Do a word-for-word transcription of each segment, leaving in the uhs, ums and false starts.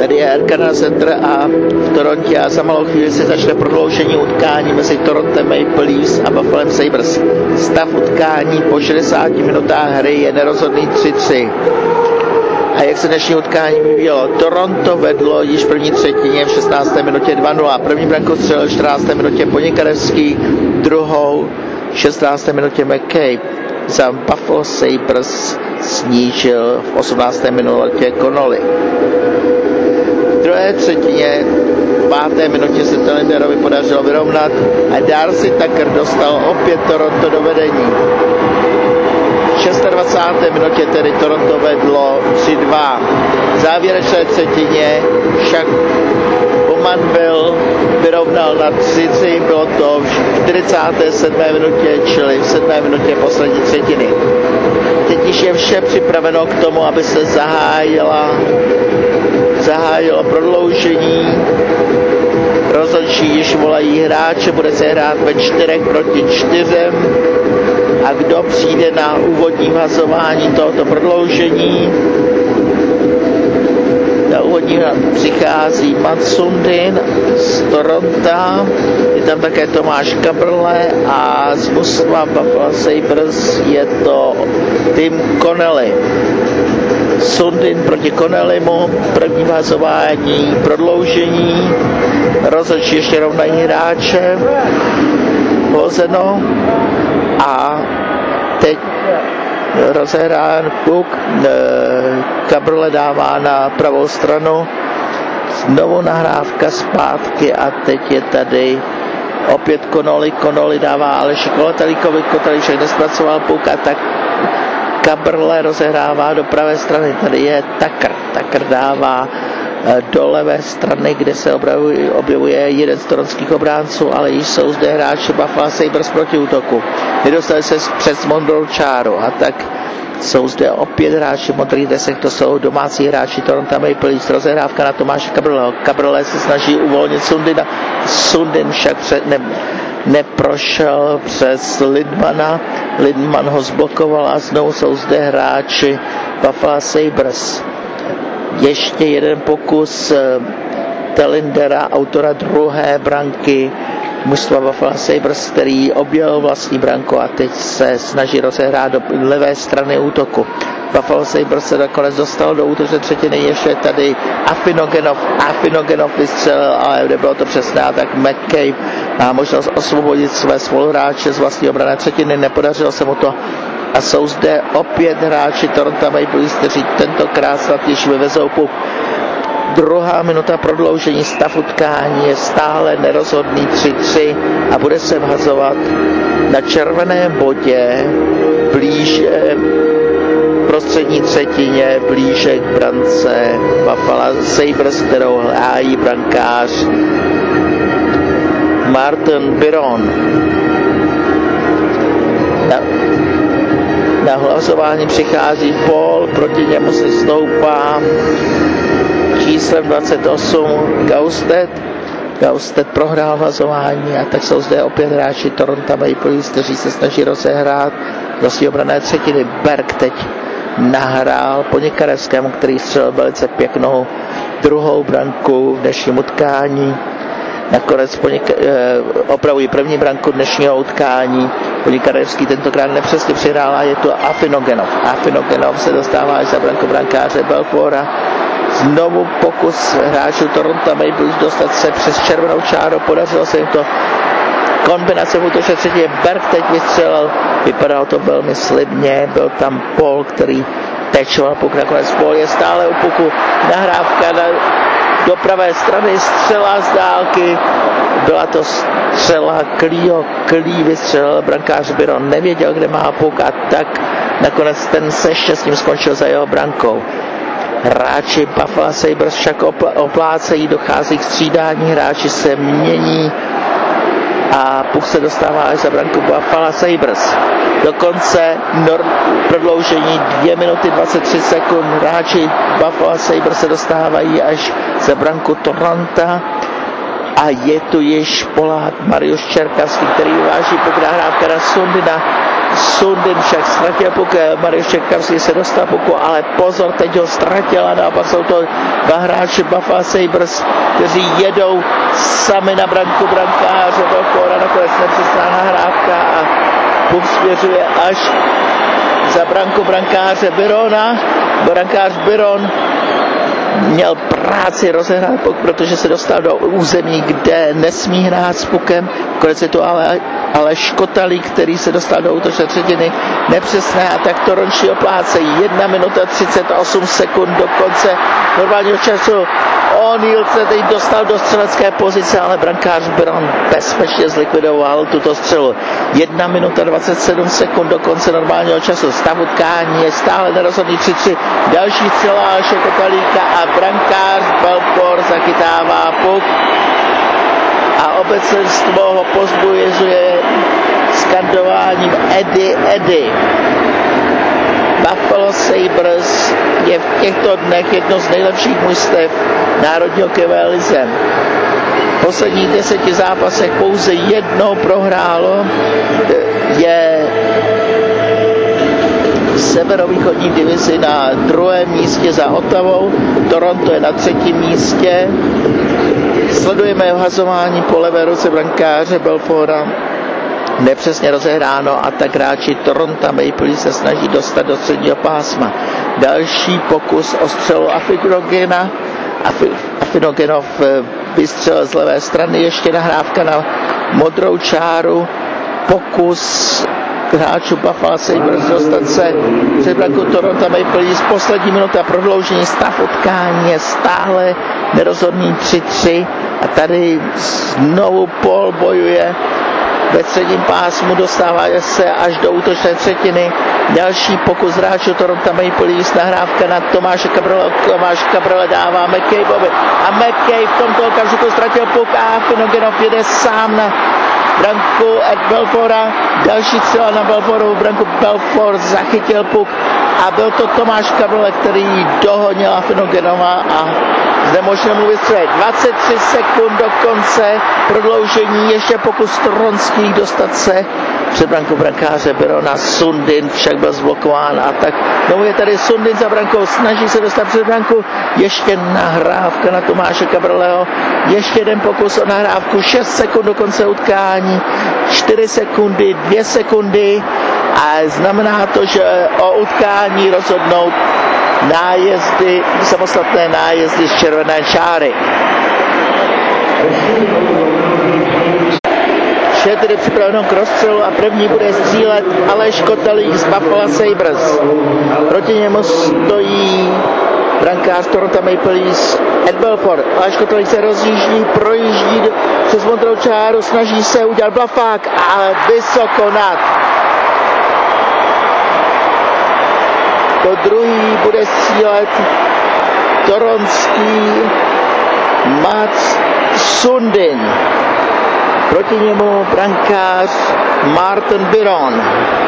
Tady je Air Canada Center a v Torontě a za malou chvíli se začne prodloužení utkání mezi Torontem Maple Leafs a Buffalo Sabres. Stav utkání po šedesáti minutách hry je nerozhodný tři tři. A jak se dnešní utkání vyvíjelo? Toronto vedlo již v první třetině v šestnácté minutě dva nula. První branku střelil v čtrnácté minutě Ponikarevský, druhou v šestnácté minutě McCabe. Za Buffalo Sabres snížil v osmnácté minutě Connolly. V druhé třetině v páté minutě se Telinderovi podařilo vyrovnat a Darcy Tucker dostal opět Toronto do vedení. V dvacáté šesté minutě tedy Toronto vedlo tři dva. V závěrečné třetině však Bowmanville vyrovnal na tři tři, bylo to v čtyřicáté sedmé minutě, čili v sedmé minutě poslední třetiny. Teď již je vše připraveno k tomu, aby se zahájila, zahájilo prodloužení. Rozhodčí již volají hráče, bude se hrát ve čtyřech proti čtyřem. A kdo přijde na úvodní hlasování tohoto prodloužení? Na úvodní přichází Matt Sundin z Toronto, je tam také Tomáš Kabrle a z mužstva Buffalo Sabres je to Tim Connelly. Sundin proti Connellymu, první hlasování, prodloužení, rozhodčí ještě rovnají hráče, hozeno. A teď rozehrán puk, Kabrle dává na pravou stranu, znovu nahrávka zpátky a teď je tady opět Connolly, Connolly dává Aleši Kotelíkovi, Kotelík však nespracoval puk a tak Kabrle rozehrává do pravé strany, tady je Tucker, Tucker dává do levé strany, kde se objevuje, objevuje jeden z toronských obránců, ale již jsou zde hráči Buffalo Sabres proti útoku. Nedostali se přes modrou čáru a tak jsou zde opět hráči v modrých dresech, to jsou domácí hráči Toronto Maple Leafs. Rozehrávka na Tomáše Kabrleho. Kabrle se snaží uvolnit Sundina. Sundin však před, ne, neprošel přes Lindmana. Lindman ho zblokoval a znovu jsou zde hráči Buffalo Sabres. Ještě jeden pokus Telindera, autora druhé branky mužstva Buffalo Sabres, který objel vlastní branku a teď se snaží rozehrát do levé strany útoku. Buffalo Sabres se nakonec dostal do útočné třetiny, ještě tady Afinogenov, Afinogenov vystřelil, ale nebylo to přesné a tak McCabe má možnost osvobodit své spoluhráče z vlastní obranné třetiny, nepodařilo se mu to. A jsou zde opět hráči Toronto Maple Leafs, kteří tentokrát snad již vyvezou puk. Druhá minuta prodloužení, stav utkání je stále nerozhodný tři tři a bude se vhazovat na červeném bodě blíže prostřední třetině, blíže k brance Buffalo Sabres, kterou hájí brankář Martin Biron. Na, na hlasování přichází Paul, proti němu se stoupá číslem dvacet osm Gausted. Gausted prohrál hlasování a tak jsou zde opět hráči Toronto Maple Leafs, kteří se snaží rozehrát vlastní obranné třetiny. Berg teď nahrál Ponikarevskému, který střelil velice pěknou druhou branku v dnešním utkání. Nakonec Ponika, eh, opravují první branku dnešního utkání. Ponikarevský tentokrát nepřesně přihrál a je to Afinogenov. Afinogenov se dostává až za branku brankáře Belfora. Znovu pokus hráčů Toronto Maple Leafs dostat se přes červenou čáru, podařilo se jim to. Kombinace v útočné třetině, Berg teď vystřelil, vypadalo to velmi slibně, byl tam Paul, který tečoval puk, nakonec Paul je stále u puku, nahrávka na, do pravé strany, střela z dálky, byla to střela Klího, Klí vystřelil, brankář Biron nevěděl, kde má puk a tak nakonec ten se štěstím skončil za jeho brankou. Hráči Buffalo Sabres však oplácejí, dochází k střídání, hráči se mění a puk se dostává až za branku Buffalo Sabres. Dokonce nor- prodloužení dvě minuty dvacet tři sekund, hráči Buffalo Sabres se dostávají až za branku Toronto a je tu již Polák Mariusz Čerkavský, který uváží puk, nahrávka na Sundina. Sundin však ztratil puk, Mariusz Čekavský se dostal puku, ale pozor, teď ho ztratil a naopak jsou to dva hráči Buffalo Sabres, kteří jedou sami na branku brankáře Belfora, nakonec nepřesná nahrávka a puk směřuje až za branku brankáře Birona. Brankář Biron měl práci rozehrát puk, protože se dostal do území, kde nesmí hrát s pukem. Konec je to ale, ale Škotalík, který se dostal do útočné třetiny. Nepřesné a tak Torončí oplácejí. jedna minuta třicet osm sekund do konce normálního času. O'Neill se teď dostal do střelecké pozice, ale brankář Biron bezpečně zlikvidoval tuto střelu. jedna minuta dvacet sedm sekund do konce normálního času. Stav utkání je stále nerozhodný tři tři. Další střela Škotalíka a brankář Belfort zachytává puk. A obecenstvo ho pozbuzuje skandováním Eddie, Eddie. Buffalo Sabres je v těchto dnech jedno z nejlepších mužstev národní hokejové lize. V posledních deseti zápasech pouze jednou prohrálo, je v severovýchodní divizi na druhém místě za Ottawou, Toronto je na třetím místě. Sledujeme uhazování po levé ruce brankáře Belfora. Nepřesně rozehráno a tak hráči Toronto Maple Leafs se snaží dostat do středního pásma. Další pokus o střelu Afinogena. Afinogenov vystřelil z levé strany, ještě nahrávka na modrou čáru. Pokus hráčů Buffalo Sabres dostat se před brankou Toronto Maple Leafs. Poslední minuta prodloužení, stav utkání je stále nerozhodný tři tři a tady znovu Paul bojuje ve středním pásmu, dostává se až do útočné třetiny. Další pokus hráčů Toronto Maple Leafs, nahrávka na Tomáše Cabrele. Tomáš Cabrele dává McCabeovi a McCabe v tomto okamžiku ztratil puk a Afinogenov jede sám na branku Ed Belfora. Další střela na Belforovu branku, Belfort zachytil puk a byl to Tomáš Cabrele, který dohonil Afinogenova a zde možná mluvit střelit. dvacet tři sekund do konce prodloužení, ještě pokus Toronských dostat se před brankou brankáře Birona. Sundin však byl zblokován a tak no je tady Sundin za brankou, snaží se dostat před branku, ještě nahrávka na Tomáše Cabreleho, ještě jeden pokus o nahrávku, šest sekund do konce utkání, čtyři sekundy, dvě sekundy a znamená to, že o utkání rozhodnou nájezdy, samostatné nájezdy z červené čáry. Vše tedy připraveno k rozstřelu a první bude střílet Aleš Kotelík z Buffalo Sabres. Proti němu stojí brankář Toronto Maple Leafs Ed Belfort. Aleš Kotelík se rozjíždí, projíždí přes modrou čáru, snaží se udělat blafák a vysoko nad. To druhý bude střílet toronský Mats Sundin. Proti němu brankář Martin Biron.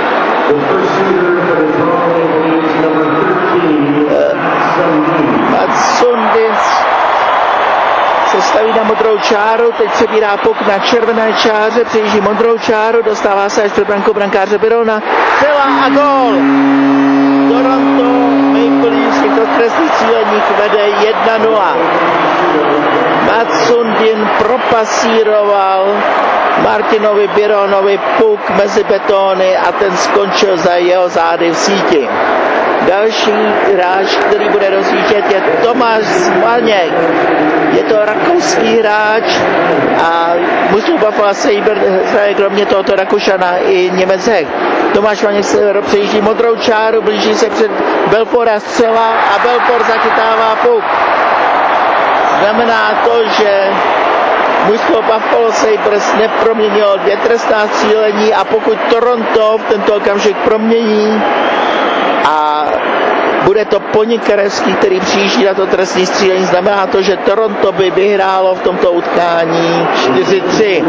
Mats Sundin se staví na modrou čáru, teď přebírá puk na červené čáře, přejíždí modrou čáru, dostává se až před brankou brankáře Birona. Střela a gól! Toronto Maple Leafs v těchto trestných cíleních vede jedna nula. Mats Sundin propasíroval Martinovi Bironovi puk mezi betony a ten skončil za jeho zády v síti. Další hráč, který bude rozjíždět, je Tomáš Zmaněk. Je to rakouský hráč a mužstvo Buffalo Sabres hraje kromě tohoto Rakušana i Němecek. Tomáš Zmaněk se přejíždí modrou čáru, blíží se před Belfora střela a Belfort zachytává puk. Znamená to, že mužstvo Buffalo Sabres neproměnilo dvě trestná střílení a pokud Toronto v tento okamžik promění a bude to Ponikarevský, který přijíždí na to trestní střílení, znamená to, že Toronto by vyhrálo v tomto utkání čtyři tři.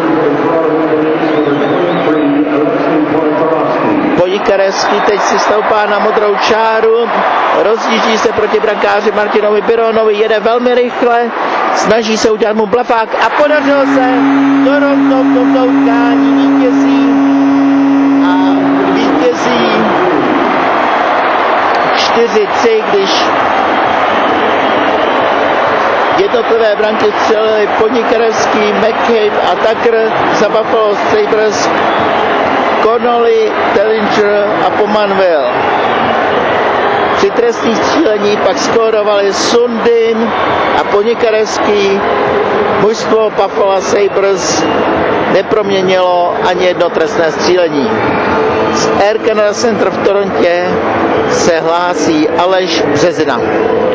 Ponikarevský teď si stoupá na modrou čáru, rozjíždí se proti brankáři Martinovi Bironovi, jede velmi rychle, snaží se udělat mu blafák a podařilo se. Toronto v tomto utkání vítězí a vítězí vítězí čtyři tři, když jednotlivé branky střelili Ponikarevský, McCabe a Tucker za Buffalo Sabres, Connolly, Tellinger a Pomanville. Při trestních střílení pak skórovali Sundin a Ponikarevský. Mužstvo Buffalo Sabres neproměnilo ani jedno trestné střílení. Z Air Canada Center v Torontě se hlásí Aleš Březina.